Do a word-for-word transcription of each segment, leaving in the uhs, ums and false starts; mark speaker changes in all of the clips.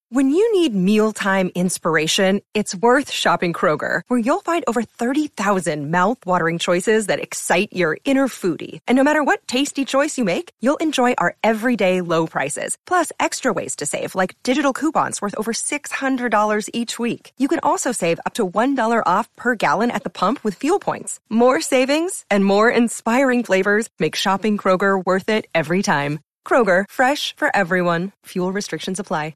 Speaker 1: When you need mealtime inspiration, it's worth shopping Kroger, where you'll find over thirty thousand mouth-watering choices that excite your inner foodie. And no matter what tasty choice you make, you'll enjoy our everyday low prices, plus extra ways to save, like digital coupons worth over six hundred dollars each week. You can also save up to one dollar off per gallon at the pump with fuel points. More savings and more inspiring flavors make shopping Kroger worth it every time. Kroger, fresh for everyone. Fuel restrictions apply.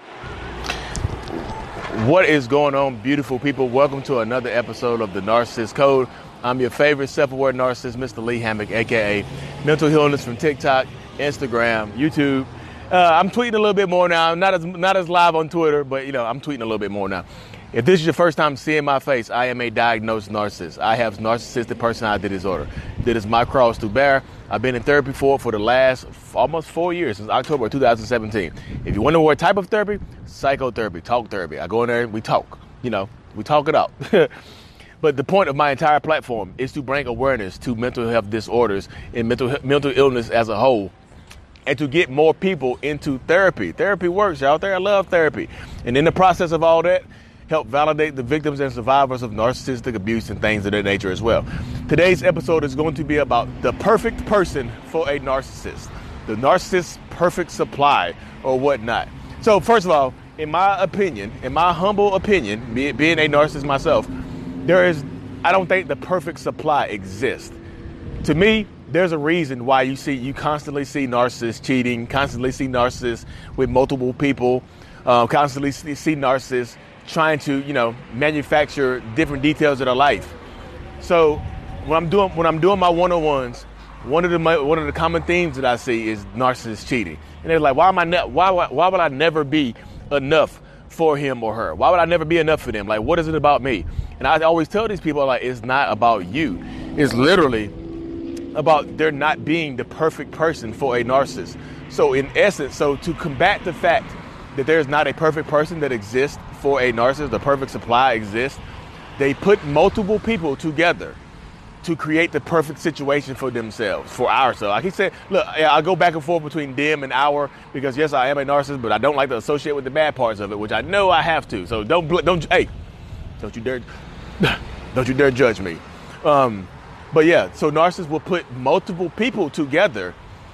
Speaker 2: What is going on, beautiful people? Welcome to another episode of The Narcissist Code. I'm your favorite self-aware narcissist, Mister Lee Hammock, a k a. Mental Illness from TikTok, Instagram, YouTube. Uh, I'm tweeting a little bit more now. I'm not as, not as live on Twitter, but, you know, I'm tweeting a little bit more now. If this is your first time seeing my face, I am a diagnosed narcissist. I have narcissistic personality disorder. That is my cross to bear. I've been in therapy for for the last f- almost four years, since October two thousand seventeen. If you wonder what type of therapy, psychotherapy, talk therapy. I go in there and we talk, you know, we talk it out. But the point of my entire platform is to bring awareness to mental health disorders and mental mental illness as a whole, and to get more people into therapy. Therapy works, y'all. There, I love therapy. And in the process of all that, help validate the victims and survivors of narcissistic abuse and things of that nature as well. Today's episode is going to be about the perfect person for a narcissist, the narcissist's perfect supply or whatnot. So first of all, in my opinion, in my humble opinion, be, being a narcissist myself, there is, I don't think the perfect supply exists. To me, there's a reason why you see, you constantly see narcissists cheating, constantly see narcissists with multiple people, uh, constantly see, see narcissists trying to, you know, manufacture different details of their life. So when I'm doing when I'm doing my one-on-ones, one of the one of the common themes that I see is narcissist cheating. And they're like, why am I ne- why why would I never be enough for him or her? Why would I never be enough for them? Like, what is it about me? And I always tell these people, like, it's not about you. It's literally about there not being the perfect person for a narcissist. So in essence, so to combat the fact that there's not a perfect person that exists for a narcissist, the perfect supply exists, they put multiple people together to create the perfect situation for themselves, for ourselves. Like he said, look, I go back and forth between them and our, because yes, I am a narcissist, but I don't like to associate with the bad parts of it, which I know I have to. So don't, don't, hey, don't you dare, don't you dare judge me. Um, but yeah, so narcissists will put multiple people together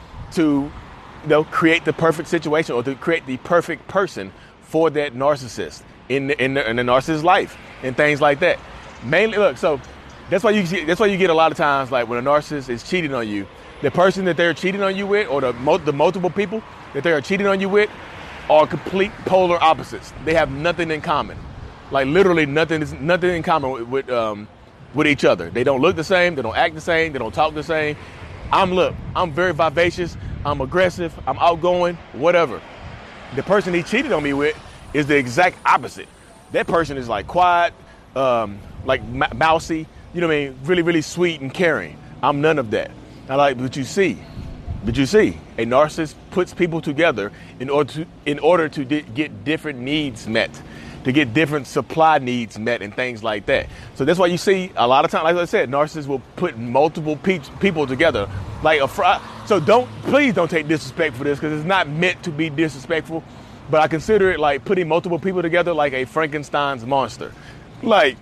Speaker 2: to, you know, create the perfect situation or to create the perfect person for that narcissist in the, in the, in the narcissist's life and things like that. Mainly, look, so that's why you see, that's why you get a lot of times, like when a narcissist is cheating on you, the person that they're cheating on you with, or the the multiple people that they are cheating on you with, are complete polar opposites. They have nothing in common, like literally nothing is nothing in common with with, um, with each other. They don't look the same, they don't act the same, they don't talk the same. I'm look, I'm very vivacious, I'm aggressive, I'm outgoing, whatever. The person he cheated on me with is the exact opposite. That person is like quiet, um, like m- mousy, you know what I mean? Really, really sweet and caring. I'm none of that. I like, but you see, but you see, a narcissist puts people together in order to, in order to di- get different needs met, to get different supply needs met and things like that. So that's why you see a lot of times, like I said, narcissists will put multiple pe- people together. Like a fr- So don't, please don't take disrespect for this, because it's not meant to be disrespectful. But I consider it like putting multiple people together like a Frankenstein's monster. Like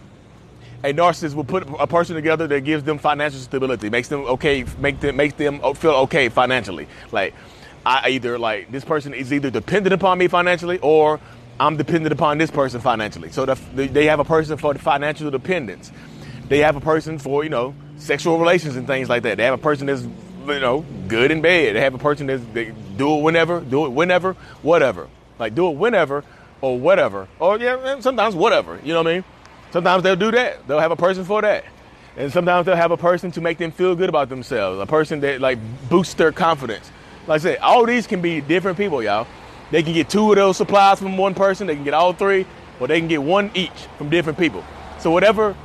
Speaker 2: a narcissist will put a person together that gives them financial stability, makes them okay, make them makes them feel okay financially. Like I either like this person is either dependent upon me financially, or I'm dependent upon this person financially. So the, they have a person for financial dependence. They have a person for, you know, sexual relations and things like that. They have a person that's, you know, good in bed. They have a person that's they do it whenever, do it whenever, whatever. Like do it whenever or whatever. Or yeah, sometimes whatever. You know what I mean? Sometimes they'll do that. They'll have a person for that. And sometimes they'll have a person to make them feel good about themselves. A person that like boosts their confidence. Like I said, all these can be different people, y'all. They can get two of those supplies from one person. They can get all three, or they can get one each from different people. So whatever.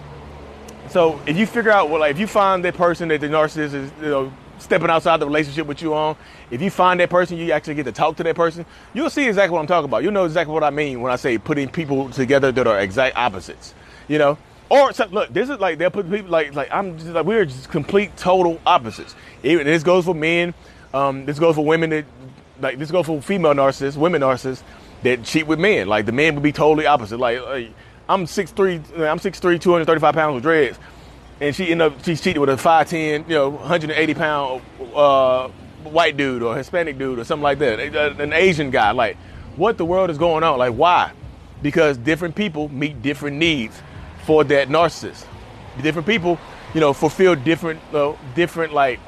Speaker 2: So if you figure out, well, like if you find that person that the narcissist is, you know, stepping outside the relationship with you on, if you find that person, you actually get to talk to that person, you'll see exactly what I'm talking about. You'll know exactly what I mean when I say putting people together that are exact opposites, you know? Or look, this is like, they'll put people like, like I'm just like, we're just complete total opposites. Even this goes for men. Um, this goes for women that, like this goes for female narcissists, women narcissists. that cheat with men. Like the men would be totally opposite. Like, like I'm six three, I'm six three, two hundred thirty-five pounds with dreads, and she end up she's cheating with a five ten, you know, one hundred eighty pound uh, white dude or Hispanic dude or something like that, an Asian guy. Like, what the world is going on? Like, why? Because different people meet different needs for that narcissist. Different people, you know, fulfill different, uh, different like,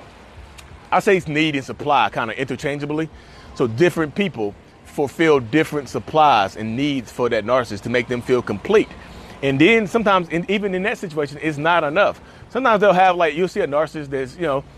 Speaker 2: I say it's need and supply kind of interchangeably. So different people fulfill different supplies and needs for that narcissist to make them feel complete. And then sometimes, in, even in that situation, it's not enough. Sometimes they'll have like, you'll see a narcissist that's, you know,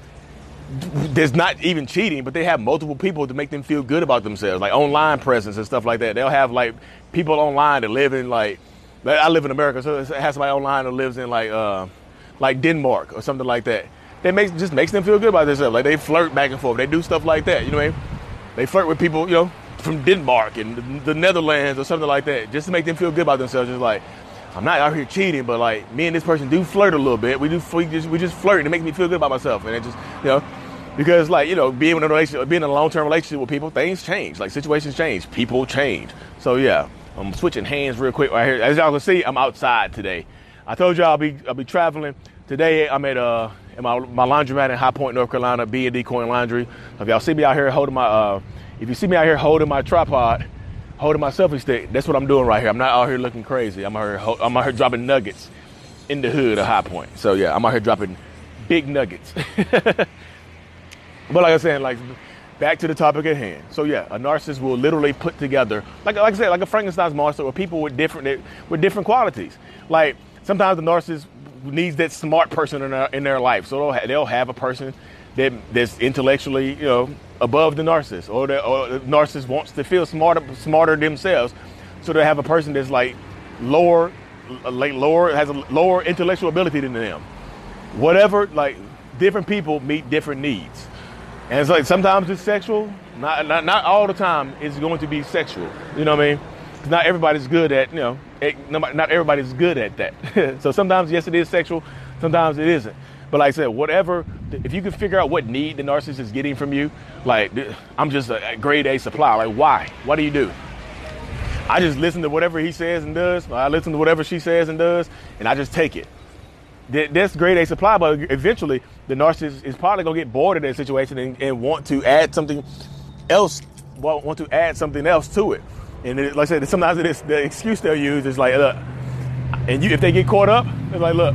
Speaker 2: there's not even cheating, but they have multiple people to make them feel good about themselves, like online presence and stuff like that. They'll have like people online that live in like, I live in America, so it has somebody online that lives in like uh, like Denmark or something like that. That makes just makes them feel good about themselves. Like they flirt back and forth. They do stuff like that. You know what I mean? They flirt with people, you know, from Denmark and the, the Netherlands or something like that, just to make them feel good about themselves. Just like, I'm not out here cheating, but like me and this person do flirt a little bit. We do we just we just flirt and it makes me feel good about myself. And it just, you know, because like, you know, being in a relationship, being in a long-term relationship with people, things change. Like situations change, people change. So yeah, I'm switching hands real quick right here. As y'all can see, I'm outside today. I told y'all I'll be I'll be traveling today. I'm at uh at my my laundromat in High Point, North Carolina, B and D Coin Laundry. So if y'all see me out here holding my uh, if you see me out here holding my tripod, holding my selfie stick, that's what I'm doing right here. I'm not out here looking crazy. I'm out here I'm out here dropping nuggets in the hood of High Point. So yeah, I'm out here dropping big nuggets. But like I was saying, like, back to the topic at hand. So yeah, a narcissist will literally put together, like like I said, like a Frankenstein's monster, or people with different with different qualities. Like sometimes the narcissist needs that smart person in their, in their life, so they'll, ha- they'll have a person that that's intellectually, you know, above the narcissist, or the, or the narcissist wants to feel smarter smarter themselves, so they have a person that's like lower, like lower has a lower intellectual ability than them. Whatever, like different people meet different needs. And it's like sometimes it's sexual, not, not not all the time it's going to be sexual. You know what I mean? 'Cause not everybody's good at, you know, it, not everybody's good at that. So sometimes, yes, it is sexual. Sometimes it isn't. But like I said, whatever, if you can figure out what need the narcissist is getting from you, like I'm just a grade A supply. Like why? What do you do? I just listen to whatever he says and does. I listen to whatever she says and does, and I just take it. That's grade A supply, but eventually the narcissist is probably gonna get bored of that situation and, and want to add something else. Well, want to add something else to it. And it, like I said, sometimes it is the excuse they'll use is like, look, and you if they get caught up, it's like, look,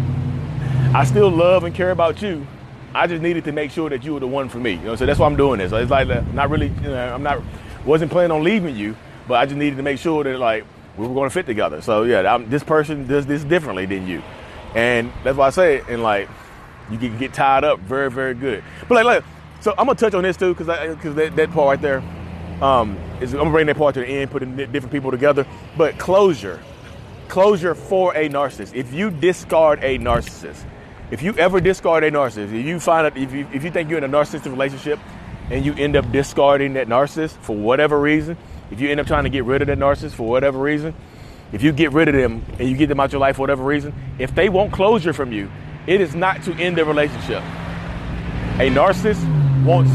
Speaker 2: I still love and care about you. I just needed to make sure that you were the one for me. You know, so that's why I'm doing this. It's like not really, you know, I'm not wasn't planning on leaving you, but I just needed to make sure that like we were going to fit together. So yeah, I'm, this person does this differently than you. And that's why I say it, and like, you can get tied up very, very good. But like, like so I'm gonna touch on this too, because because that, that part right there, um, is I'm gonna bring that part to the end, putting different people together. But closure, closure for a narcissist. If you discard a narcissist, if you ever discard a narcissist, if you find out, if you if you think you're in a narcissistic relationship, and you end up discarding that narcissist for whatever reason, if you end up trying to get rid of that narcissist for whatever reason. If you get rid of them and you get them out your life for whatever reason, if they want closure from you, it is not to end the relationship. A narcissist wants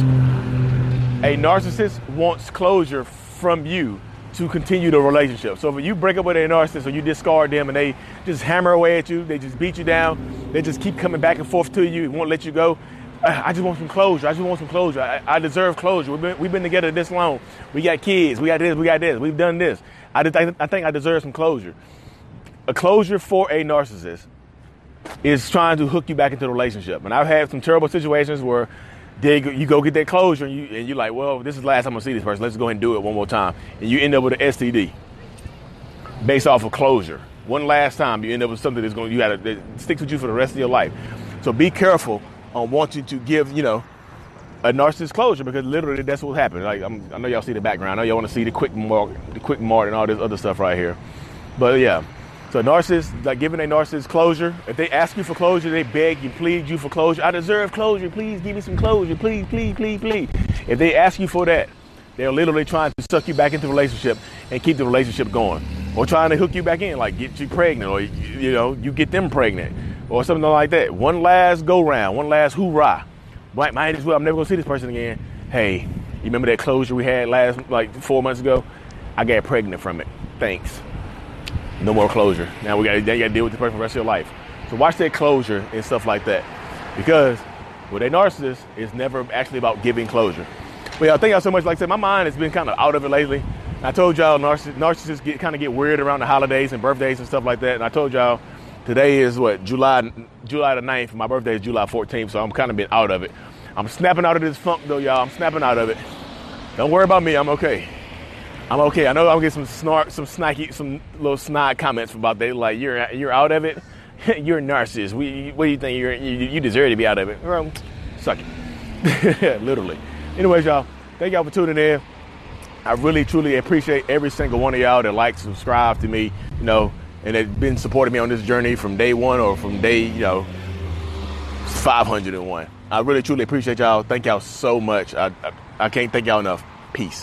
Speaker 2: a narcissist wants closure from you to continue the relationship. So if you break up with a narcissist or you discard them and they just hammer away at you, they just beat you down, they just keep coming back and forth to you and won't let you go. I just want some closure. I just want some closure. I, I deserve closure. We've been, we've been together this long. We got kids. We got this. We got this. We've done this. I, I think I deserve some closure. A closure for a narcissist is trying to hook you back into the relationship. And I've had some terrible situations where they, you go get that closure and, you, and you're like, well, this is the last time I'm going to see this person. Let's go ahead and do it one more time. And you end up with an S T D based off of closure. One last time, you end up with something that's going you got to that sticks with you for the rest of your life. So be careful on wanting to give, you know, a narcissist closure, because literally that's what happened. Like I'm, I know y'all see the background. I know y'all want to see the quick mark, the quick mark, and all this other stuff right here. But yeah, so a narcissist, like giving a narcissist closure. If they ask you for closure, they beg you, plead you for closure. I deserve closure. Please give me some closure. Please, please, please, please. If they ask you for that, they're literally trying to suck you back into the relationship and keep the relationship going, or trying to hook you back in, like get you pregnant, or you know, you get them pregnant, or something like that. One last go round, one last hoorah. Might, might as well, I'm never gonna see this person again. Hey, you remember that closure we had last, like four months ago? I got pregnant from it. Thanks. No more closure. Now we got to deal with this person for the rest of your life. So watch that closure and stuff like that. Because with a narcissist, it's never actually about giving closure. But yeah, thank y'all so much. Like I said, my mind has been kind of out of it lately. I told y'all narciss- narcissists get kind of get weird around the holidays and birthdays and stuff like that. And I told y'all today is what, July July the ninth. My birthday is July fourteenth, so I'm kind of been out of it. I'm snapping out of this funk though, y'all. I'm snapping out of it. Don't worry about me. I'm okay. I'm okay. I know I'll get some snark, some snacky, some little snide comments about that. Like, you're you're out of it. You're a narcissist. We, what do you think? You're, you you deserve to be out of it. Well, suck it. Literally. Anyways, y'all, thank y'all for tuning in. I really, truly appreciate every single one of y'all that likes, subscribe to me, you know, and have been supporting me on this journey from day one or from day, you know, five hundred one. I really, truly appreciate y'all. Thank y'all so much. I, I, I can't thank y'all enough. Peace.